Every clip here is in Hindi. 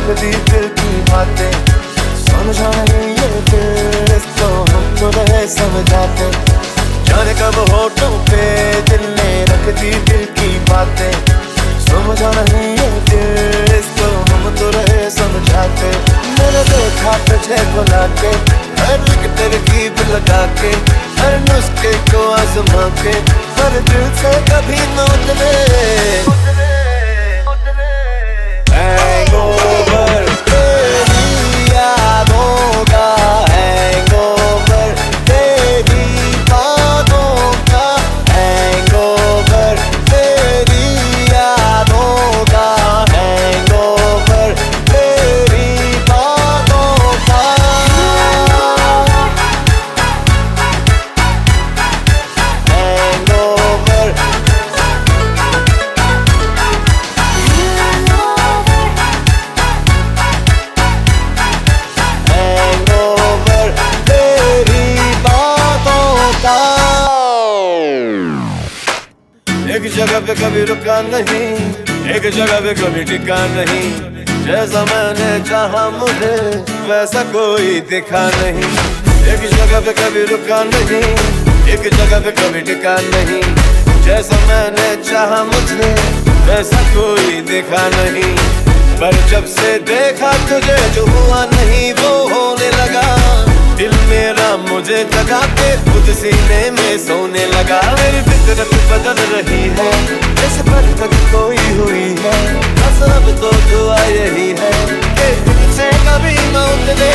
रखती दिल की बातें, समझा नहीं ये दिल, इसको हम तो रहे समझाते। जाने कब होठों पे दिल ने रखती दिल की बातें, समझा नहीं ये दिल, इसको हम तो रहे समझाते। मैंने देखा तुझे बुला के, हर एक तरकीब लगा के, हर नुस्खे को आजमा के, पर दिल से कभी न उतरे। हैंगओवर तेरी यादों का, हैंगओवर तेरी बातों का, हैंगओवर तेरी यादों का, हैंगओवर तेरी बातों का। हैंगओवर एक जगह पे कभी रुका नहीं, एक जगह पे कभी टिका नहीं, जैसा मैंने चाहा मुझे वैसा कोई दिखा नहीं। एक जगह पे कभी रुका नहीं, एक जगह पे कभी टिका नहीं, जैसा मैंने चाहा मुझे वैसा कोई दिखा नहीं। पर जब से देखा तुझे जो हुआ नहीं वो होने लगा, दिल मेरा मुझे जगा के खुद सीने में सोने लगा। मेरी फितरत बदल रही है, जैसे बरकत कोई हुई है, बस अब तो दुआ यही है कि दिल से कभी न उतरे।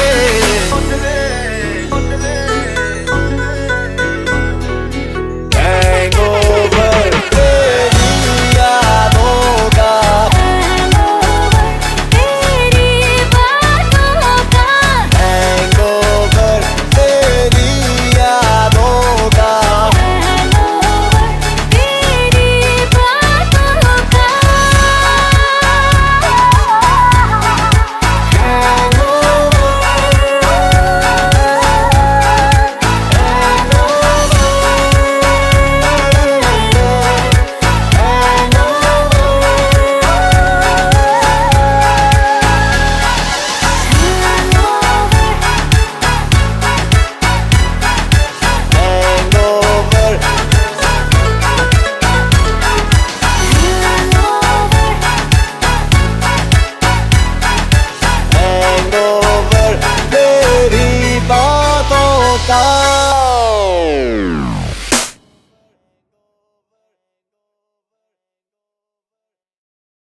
हैंगओवर तेरी यादों का, का